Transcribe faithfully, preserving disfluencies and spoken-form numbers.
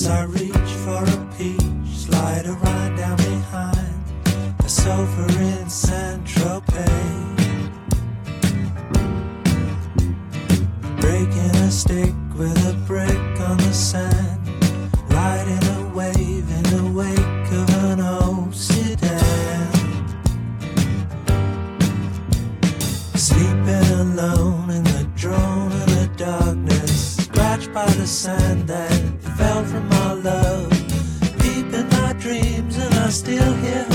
As I reach for a peach, slide a ride down behind the sofa in Saint-Tropez. Breaking a stick with a brick on the sand, riding a wave in the wake of an old sedan. Sleeping alone in the drone of the darkness, scratched by the sand that fell from our love. Deep in my dreams and I still hear